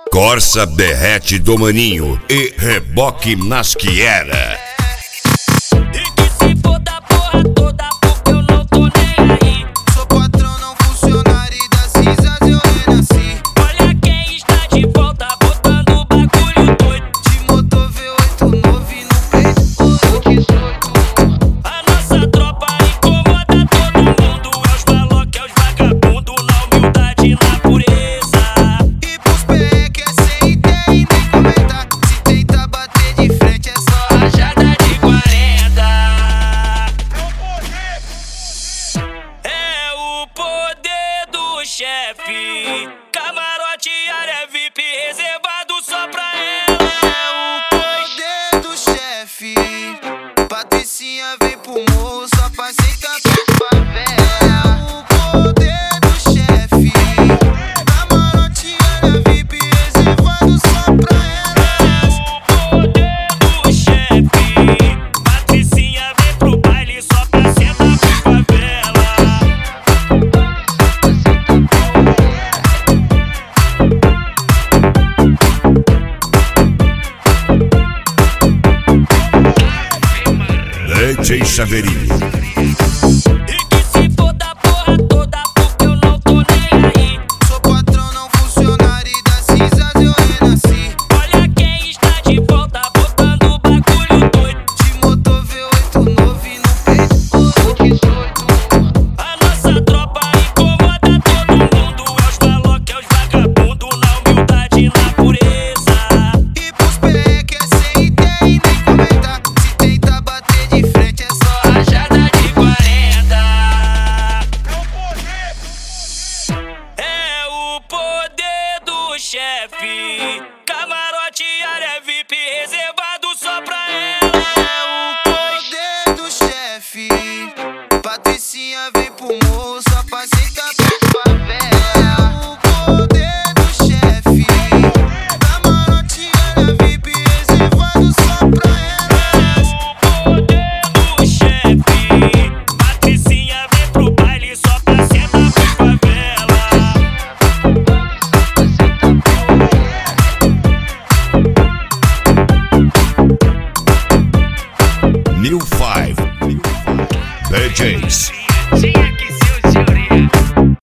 Corsa Berrete do Maninho e Reboque Nasquiera. E que se foda a porra toda, porque eu não tô nem aí. Sou patrão, não funcionário, e das risas eu renasci. Olha quem está de volta, botando o bagulho doido. De motor V8 novo e no peito o 18. A nossa tropa incomoda todo mundo. É os maloca, é os vagabundo, na humildade e na pureza. E pros PE que é sem ideia e nem comentar. Se tenta bater de frente é só Rajada de 40. É o poder do chefe. Camarote, área VIP, reservado só pra ela. É o poder do chefe. Patricinha vem pro morro, só faz sentar pra favela. É o poder do chefe. Camarote, área VIP, reservado só pra elas. O poder do chefe. Patricinha vem pro baile só pra sentar pra favela. DJ Chaveirinho. E que se foda a porra toda, porque eu não tô nem aí. Sou patrão, não funcionário, e das risas eu renasci. Olha quem está de volta, botando o bagulho doido. De motor V8 novo e no peito o 18. A nossa tropa incomoda todo mundo. É os maloca, é os vagabundo, na humildade e na pureza. E pros PE que é sem ideia e nem comentar. Se tenta bater de frente é só Rajada de 40. É o poder do chefe. Camarote, área VIP,